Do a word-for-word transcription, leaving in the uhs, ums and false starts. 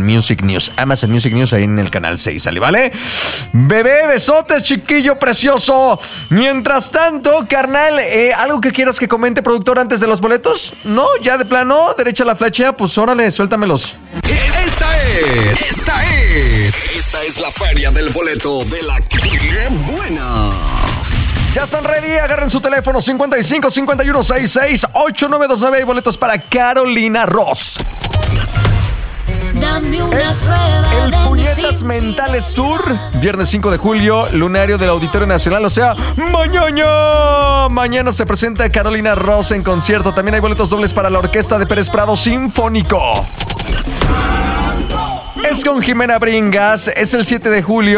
Music News. Amazon Music News ahí en el canal seis, ¿sale? ¿Vale? Bebé, besotes, chiquillo precioso. Mientras tanto, carnal, eh, ¿algo que quieras que comente, productor, antes de los boletos? ¿No? ¿Ya de plano? ¿Derecha la flechea? Pues órale, suéltamelos. Esta es, esta es, esta es la feria del boleto de la ¡Qué buena! Ya están ready, agarren su teléfono cincuenta y cinco, cincuenta y uno, sesenta y seis, ochenta y nueve veintinueve y boletos para Carolina Ross. Es el Puñetas Mentales Tour, viernes cinco de julio, lunario del Auditorio Nacional, o sea, mañana. Mañana se presenta Carolina Ross en concierto. También hay boletos dobles para la Orquesta de Pérez Prado Sinfónico. Es con Jimena Bringas, es el siete de julio.